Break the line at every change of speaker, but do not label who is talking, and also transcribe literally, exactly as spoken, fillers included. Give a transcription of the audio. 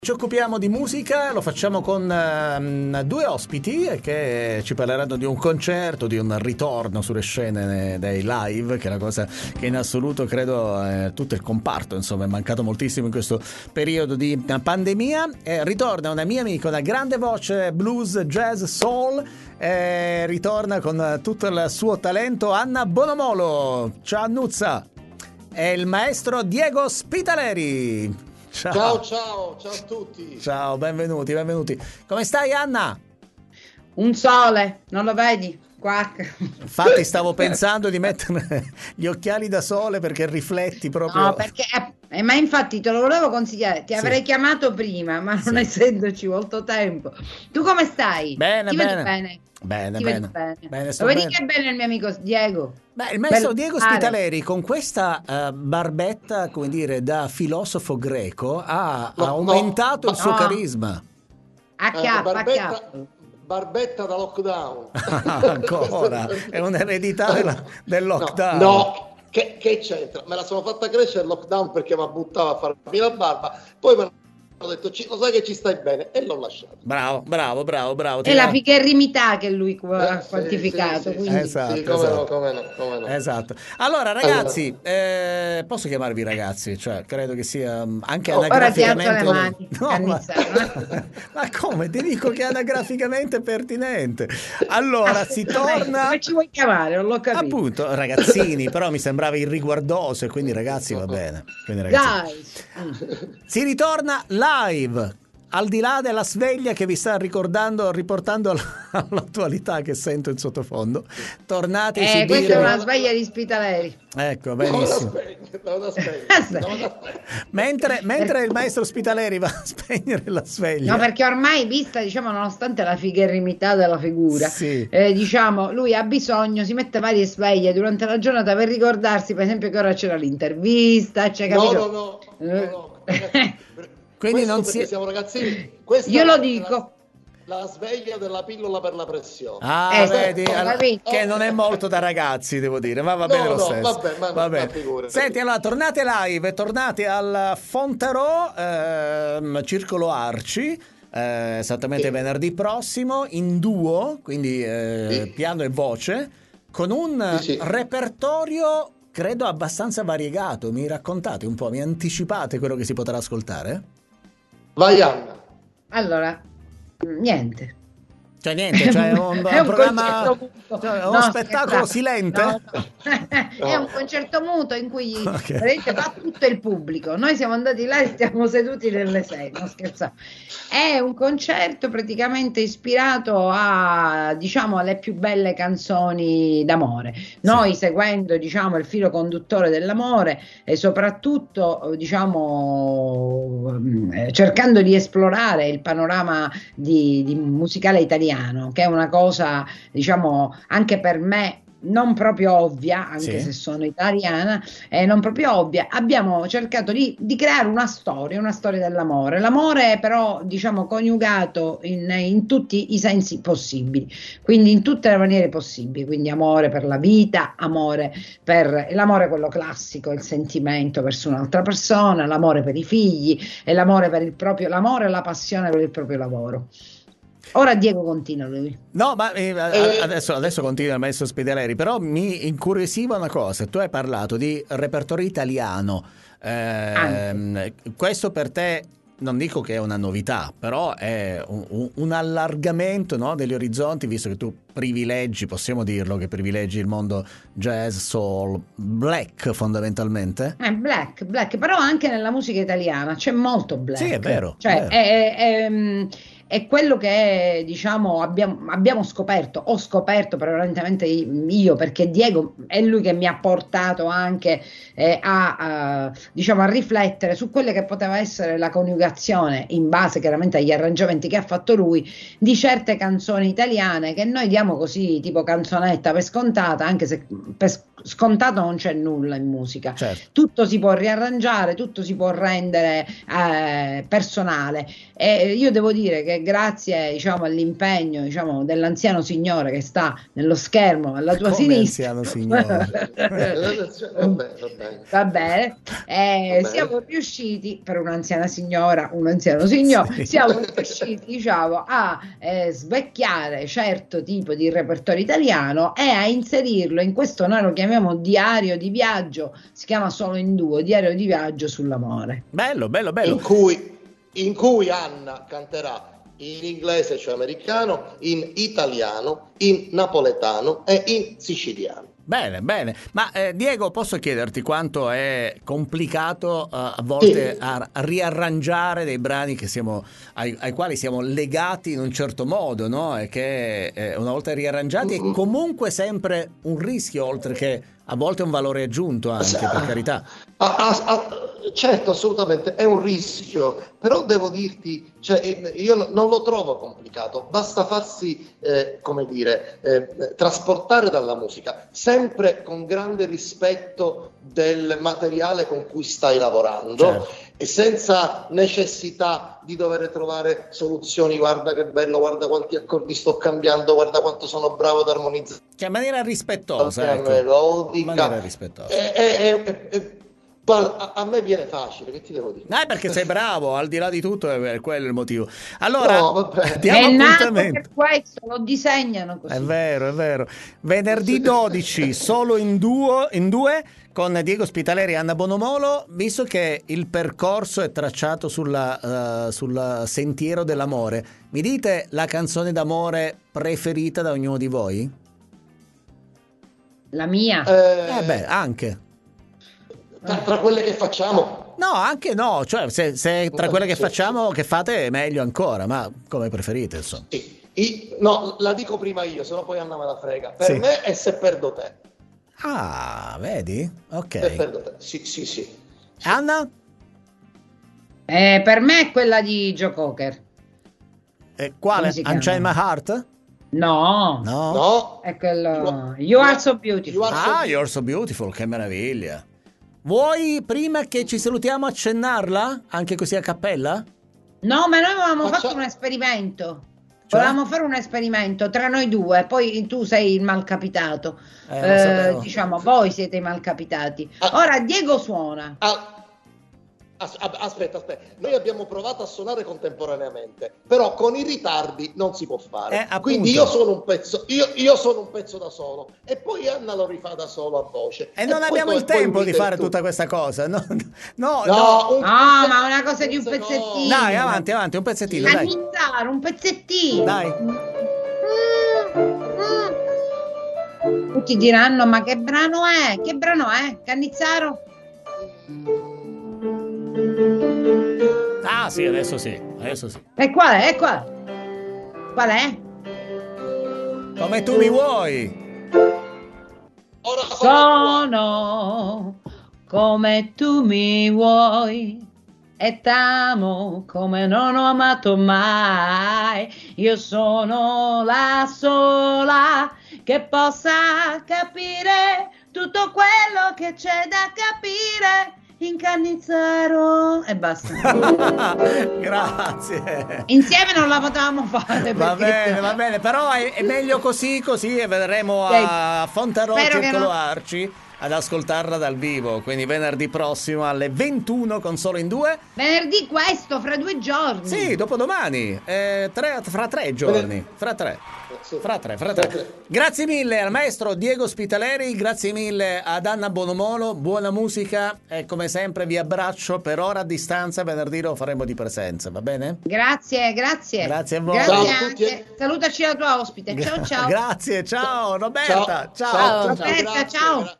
Ci occupiamo di musica, lo facciamo con uh, due ospiti che ci parleranno di un concerto, di un ritorno sulle scene dei live, che è una cosa che in assoluto credo eh, tutto il comparto insomma è mancato moltissimo in questo periodo di pandemia. Eh, ritorna una mia amica, una grande voce blues, jazz, soul, eh, ritorna con tutto il suo talento, Anna Bonomolo. Ciao Annuzza! È il maestro Diego Spitaleri.
Ciao. ciao, ciao, ciao a tutti.
Ciao, benvenuti, benvenuti. Come stai, Anna?
Un sole, non lo vedi? Qua.
Infatti stavo pensando di mettere gli occhiali da sole perché rifletti proprio.
No, perché, eh, ma infatti te lo volevo consigliare, ti avrei sì. chiamato prima, ma non sì. essendoci molto tempo. Tu come stai?
Bene,
ti
bene.
Vedi bene?
Bene,
ti
bene.
Vedi bene.
bene
lo vedi
bene.
che bene il mio amico Diego?
Beh, il maestro
per
Diego Spitaleri con questa uh, barbetta, come dire, da filosofo greco ha,
no,
ha aumentato
no,
il suo
no.
carisma.
A chiappo,
eh, barbetta,
a chiappo.
Barbetta da lockdown.
Ancora, è un'eredità della, del lockdown.
No, no. Che, che c'entra? Me la sono fatta crescere il lockdown perché mi buttava a farmi la barba, poi me ho detto, lo sai che ci stai bene, e l'ho lasciato.
Bravo, bravo, bravo, bravo.
È la figherrimità che lui ha
eh,
quantificato.
Sì, sì,
quindi.
Esatto,
sì, come
esatto.
no, come no, come no.
Esatto. Allora, ragazzi, allora. Eh, posso chiamarvi ragazzi? Cioè, credo che sia anche
oh,
anagraficamente.
Ora ti alzo le mani.
No, ma... ma come? Ti dico che è anagraficamente pertinente. Allora, si torna.
Come ci vuoi chiamare? Non l'ho capito.
Appunto, ragazzini, però mi sembrava irriguardoso e quindi ragazzi va bene. Quindi, ragazzi.
Dai.
Si ritorna live. Al di là della sveglia che vi sta ricordando, riportando all'attualità che sento in sottofondo, tornate a
eh,
esibire...
questa è una sveglia di Spitaleri.
Ecco, benissimo. mentre, mentre il maestro Spitaleri va a spegnere la sveglia.
No, perché ormai, vista, diciamo, nonostante la figherrimità della figura,
sì.
eh, diciamo, lui ha bisogno, si mette varie sveglie durante la giornata per ricordarsi, per esempio, che ora c'era l'intervista, c'è capito?
No, no, no, no, no.
Quindi
questo
non
perché
si...
siamo ragazzini. Questa
Io lo
è
dico.
La, la sveglia della pillola per la pressione.
Ah,
eh,
vedi,
oh,
allora, che non è molto da ragazzi, devo dire, ma va
no,
bene lo
no,
stesso.
Vabbè, ma
va bene. Senti, allora, tornate live, tornate al Fonterò, ehm, Circolo Arci, eh, esattamente sì. venerdì prossimo, in duo, quindi eh, sì. piano e voce, con un
sì, sì.
repertorio... credo abbastanza variegato. Mi raccontate un po', mi anticipate quello che si potrà ascoltare?
Vai Anna.
Allora, niente.
Cioè niente, cioè un,
è un
programma, cioè, uno
no,
spettacolo silente?
No, no. È un concerto muto in cui
okay.
vedete, va tutto il pubblico. Noi siamo andati là e stiamo seduti nelle sedie, non scherzate. È un concerto praticamente ispirato a, diciamo, alle più belle canzoni d'amore. Noi sì. seguendo, diciamo, il filo conduttore dell'amore e soprattutto, diciamo, cercando di esplorare il panorama di, di musicale italiano, che è una cosa, diciamo, anche per me non proprio ovvia, anche
sì.
se sono italiana, eh, non proprio ovvia. Abbiamo cercato di, di creare una storia, una storia dell'amore. L'amore però, diciamo, coniugato in, in tutti i sensi possibili, quindi in tutte le maniere possibili, quindi amore per la vita, amore per l'amore quello classico, il sentimento verso un'altra persona, l'amore per i figli e l'amore per il proprio, l'amore e la passione per il proprio lavoro. Ora Diego continua lui.
No, ma eh, adesso, adesso continua il maestro Spitaleri, però mi incuriosiva una cosa. Tu hai parlato di repertorio italiano. Eh, questo per te, non dico che è una novità, però è un, un allargamento, no, degli orizzonti, visto che tu privilegi, possiamo dirlo, che privilegi il mondo jazz, soul, black fondamentalmente.
Eh, black, black, però anche nella musica italiana c'è molto black.
Sì, è vero.
Cioè,
è, vero.
È, è, è, è quello che, diciamo, abbiamo, abbiamo scoperto, ho scoperto prevalentemente io, perché Diego è lui che mi ha portato anche eh, a, a, diciamo, a riflettere su quelle che poteva essere la coniugazione, in base chiaramente agli arrangiamenti che ha fatto lui, di certe canzoni italiane che noi diamo così, tipo canzonetta per scontata, anche se per scontato non c'è nulla in musica.
Certo.
Tutto si può riarrangiare, tutto si può rendere eh, personale. E io devo dire che che grazie, diciamo, all'impegno, diciamo, dell'anziano signore che sta nello schermo alla tua
Come
sinistra.
anziano signore?
Va bene, va bene.
Va bene, eh,
Va bene.
siamo riusciti, per un'anziana signora, un anziano signore,
Sì.
siamo riusciti, diciamo, a eh, svecchiare certo tipo di repertorio italiano e a inserirlo in questo, noi lo chiamiamo diario di viaggio, si chiama Solo in Duo, diario di viaggio sull'amore.
Bello, bello, bello.
In cui, in cui Anna canterà in inglese, cioè americano, in italiano, in napoletano e in siciliano.
Bene, bene. Ma eh, Diego, posso chiederti quanto è complicato eh, a volte
Sì.
a, a riarrangiare dei brani che siamo, ai, ai quali siamo legati in un certo modo, no? E che eh, una volta riarrangiati è comunque sempre un rischio, oltre che a volte un valore aggiunto anche, per carità.
Ah, ah, ah, certo, assolutamente, è un rischio, però devo dirti, cioè, io non lo trovo complicato, basta farsi, eh, come dire, eh, trasportare dalla musica, sempre con grande rispetto del materiale con cui stai lavorando,
Certo.
e senza necessità di dover trovare soluzioni, guarda che bello, guarda quanti accordi sto cambiando, guarda quanto sono bravo ad armonizzare.
Cioè, in maniera rispettosa,
la
ecco.
melodica.
In maniera rispettosa.
E- e- e- e- guarda, a, a me viene facile, che ti devo dire?
Eh, perché sei bravo, al di là di tutto, è quello il motivo. Allora,
No, vabbè.
diamo
È nato
appuntamento.
per questo, lo disegnano così.
È vero, è vero. Venerdì dodici, solo in, duo, in due, con Diego Spitaleri e Anna Bonomolo, visto che il percorso è tracciato sulla, uh, sul sentiero dell'amore. Mi dite la canzone d'amore preferita da ognuno di voi?
La mia.
Eh,
Eh beh, anche.
tra, tra quelle che facciamo,
No, anche no, cioè se, se tra quelle che facciamo, che fate, è meglio ancora, ma come preferite, insomma.
sì. I- no, la dico prima io, sennò poi Anna me la frega. Per
Sì.
me è Se perdo te.
Ah, vedi?
Se
Ok.
perdo te. Sì, sì, sì.
Anna?
Eh, per me è quella di Joe Cocker.
Eh, quale?
Come si chiama?
Unchain My Heart?
No,
No?
No?
è quello.
You-
You Are So Beautiful.
You Are So
Ah, You're So Beautiful, che meraviglia. Vuoi, prima che ci salutiamo, accennarla? Anche così a cappella?
No, ma noi avevamo
Faccia-
fatto un esperimento.
Cioè?
Volevamo fare un esperimento tra noi due, poi tu sei il malcapitato.
Eh, lo
Eh,
sapevo.
diciamo, voi siete i malcapitati.
Ah.
Ora Diego suona.
Ah, as- ab- aspetta, aspetta. Noi abbiamo provato a suonare contemporaneamente, però con i ritardi non si può fare.
Eh, appunto.
Quindi io sono un pezzo, io, io sono un pezzo da solo, e poi Anna lo rifà da solo a voce.
E non
poi
abbiamo
tu-
il
poi
tempo di
unite
fare
tu.
tutta questa cosa. No, no, no.
No, un-
Ah, ma una cosa di un
secondo.
pezzettino.
Dai, avanti, avanti, un pezzettino, dai.
Cannizzare, un pezzettino.
Dai.
Mm. Tutti diranno: ma che brano è? Che brano è? Cannizzaro?
Ah, sì, adesso sì, adesso sì.
E qual è? Qual? Qual è?
Come tu mi vuoi.
Ora sono
Sono come tu mi vuoi e t'amo come non ho amato mai. Io sono la sola che possa capire tutto quello che c'è da capire in Cannizzaro. E basta.
Grazie.
Insieme non la potevamo fare.
Va
perché-
bene, va bene, però è, è meglio così, così e vedremo a Fontarò
Spero che
Circolo
non-
Arci ad ascoltarla dal vivo, quindi venerdì prossimo alle ventuno con Solo in Due.
Venerdì questo, fra due giorni.
Sì, dopodomani, eh, tre- fra tre giorni, fra tre.
Sì.
Fra tre, fra tre. Grazie mille al maestro Diego Spitaleri, grazie mille ad Anna Bonomolo, buona musica e come sempre vi abbraccio per ora a distanza, venerdì lo faremo di presenza, va bene?
Grazie, grazie.
Grazie a voi.
Grazie
Ciao a tutti.
anche. Salutaci la tua ospite. Ciao, ciao.
Grazie, ciao Roberta, ciao.
Ciao, ciao,
Roberta,
grazie,
ciao.
gra-